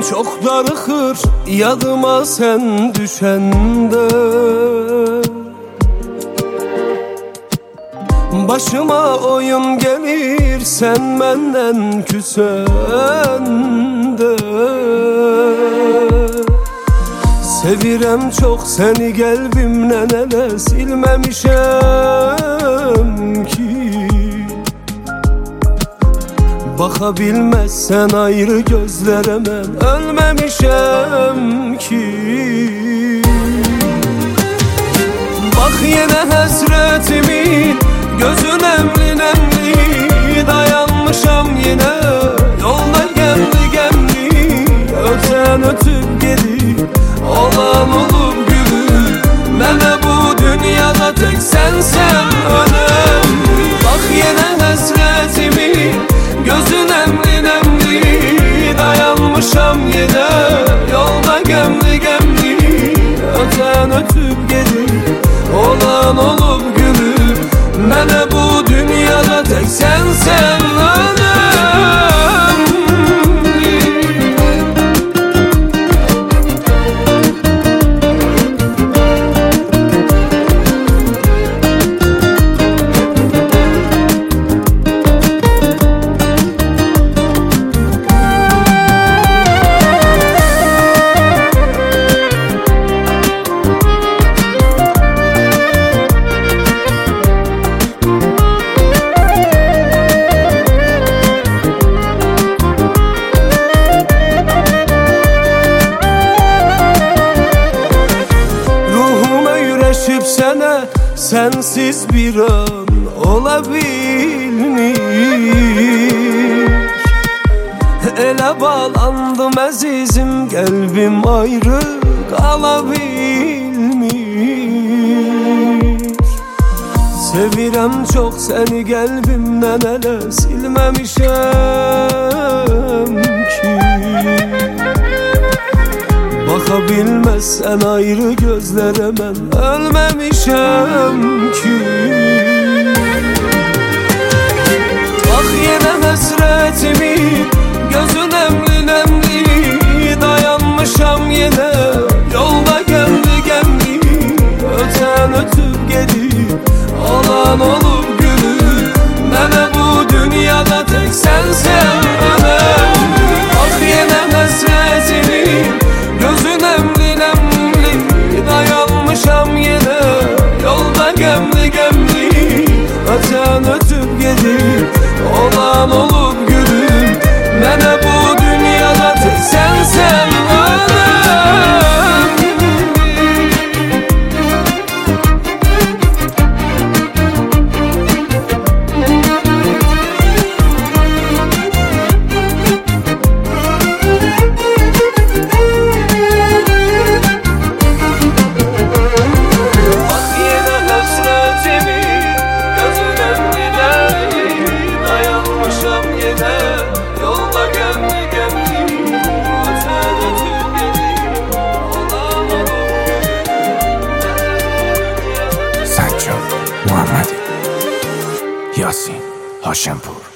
çok darıkır yadıma sen düşende. Başıma oyun gelir sen benden küsende. Sevirem çok seni kalbimden ele silmemişem ki. Bakabilmezsen ayrı gözlere ben ölmemişem ki. Bak yine hasretimin gözün emli nemli, dayanmışam yine yolda gemli gemli. Öten ötüp gelir olan olup gülür, bana bu dünyada tek sensen önemli. Bak yine hasretimin gözün emli nemli, dayanmışam yine yolda gemli gemli. Öten ötüp gelir olan olup gülür, bana bu dünyada tek sensen önemli. Sana sensiz bir an olabilmiş. Ele bağlandım azizim, kalbim ayrı kalabilmiş. Sevirem çok seni kalbimden ele silmemişem ki. Bakabilmezsen ayrı gözlere ben ölmemişem ki. Bak yine hasretimin gözün emli nemli, dayanmışam yine yolda gemli gemli. Öten ötüp gelir olan olup gülür, bana bu dünyada tek sensen önemli. Bak yine hasretimin gözün emli nemli, dayanmışam yine yolda gemli gemli. Öten ötüp gelir olan olup gülür, bana bu dünyada tek sensen önemli. Sajjad Muhammadi, Yasin Hashempur.